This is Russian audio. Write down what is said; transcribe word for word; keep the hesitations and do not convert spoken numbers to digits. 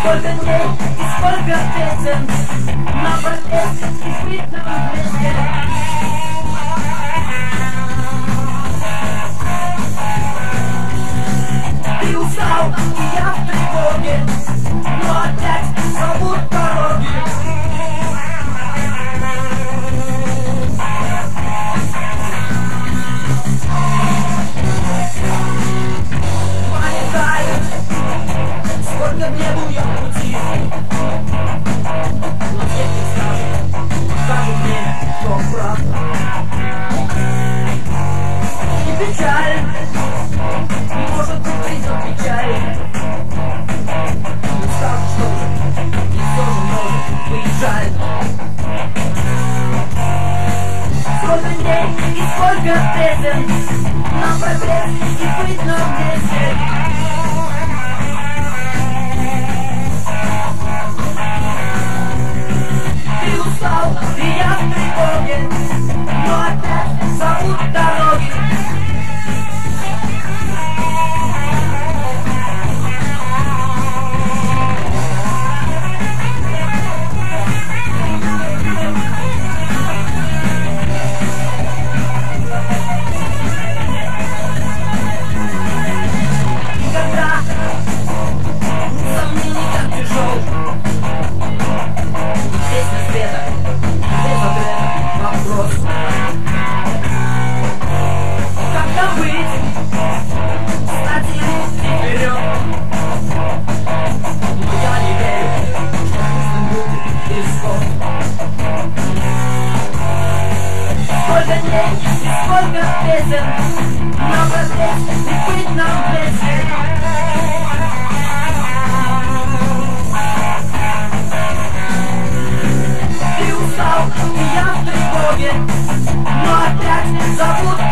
Сколько дней и сколько песен на пропеть и быть нам вместе. Ты устал, и я в тревоге, но опять зовут дороги. Памятаю, сколько мне был я в пути, но мне не скажут, скажут мне, что правда. И печаль, не может быть признак печали. Не скажут, что же, и все же может быть жаль. Сколько дней и сколько песен нам пропеть и быть нам вместе. Ты устал, и я в тревоге, но опять зовут дороги. Сколько дней и сколько песен нам пропеть и быть нам вместе. Ты устал, и я в тревоге, но опять зовут